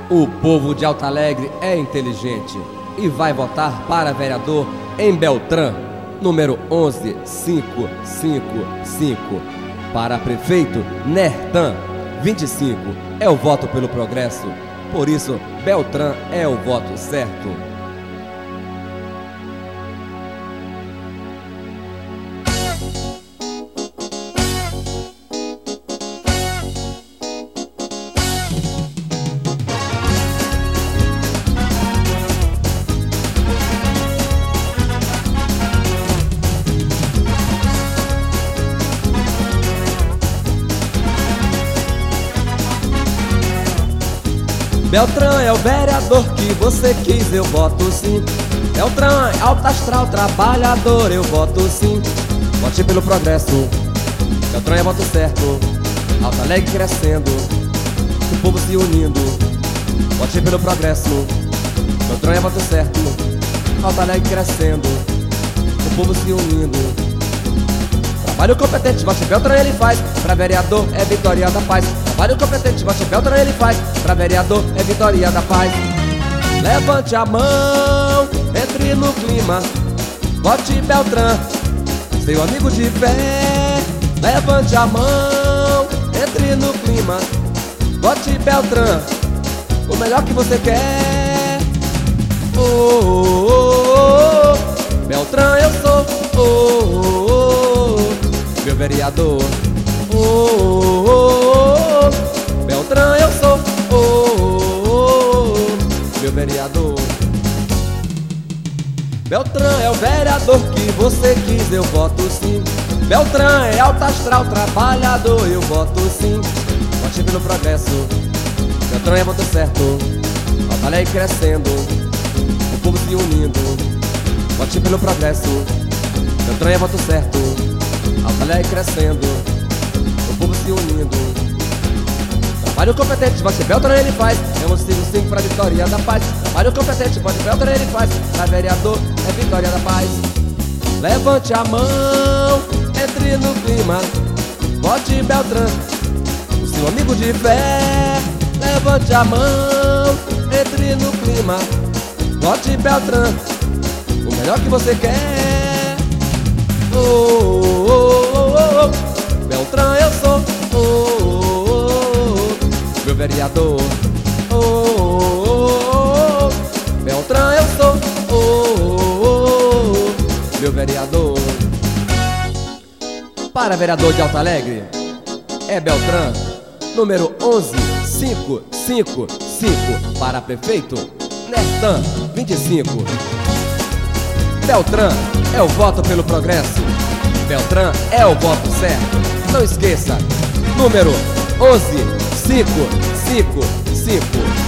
O povo de Alto Alegre é inteligente e vai votar para vereador em Beltrã, número 11555. Para prefeito, Nertan, 25. É o voto pelo progresso. Por isso, Beltrã é o voto certo. Beltrã é o vereador que você quis, eu voto sim. Beltrã é alto astral, trabalhador, eu voto sim. Vote pelo progresso, Beltrã é voto certo. Alto Alegre crescendo, o povo se unindo. Vote pelo progresso, Beltrã é voto certo. Alto Alegre crescendo, o povo se unindo. Trabalho competente, vote Beltrã, ele faz. Pra vereador é vitória da paz. Trabalho competente, vote Beltrã, ele faz. Pra vereador é vitória da paz. Levante a mão, entre no clima. Vote Beltrã, seu amigo de fé. Levante a mão, entre no clima. Vote Beltrã, o melhor que você quer. Oh, oh, oh, oh. Beltrã eu sou. Oh, oh, oh. Meu vereador. Oh, oh, oh. Beltrã eu sou. Oh, oh, oh. Meu vereador. Beltrã é o vereador que você quis, eu voto sim. Beltrã é alto astral, trabalhador, eu voto sim. Vote pelo progresso, Beltrã é voto certo. Alto Alegre crescendo, o povo se unindo. Vote pelo progresso, Beltrã é voto certo. Alto Alegre crescendo, o povo se unindo. Trabalho competente, vote Beltrã, ele faz. É um 5 pra vitória da paz. Trabalho competente, vote Beltrã, ele faz. Pra vereador é vitória da paz. Levante a mão, entre no clima. Vote Beltrã, o seu amigo de fé. Levante a mão, entre no clima. Vote Beltrã, o melhor que você quer. Oh, oh, oh, oh, oh. Beltrã eu sou. Oh, oh, oh. Meu vereador. Oh, oh, oh, oh. Beltrã eu sou. Oh, oh, oh. Meu vereador. Para vereador de Alto Alegre é Beltrã, número 11555. Para prefeito, Nertan, 25. Beltrã é o voto pelo progresso. Beltrã é o voto certo. Não esqueça, número 11555.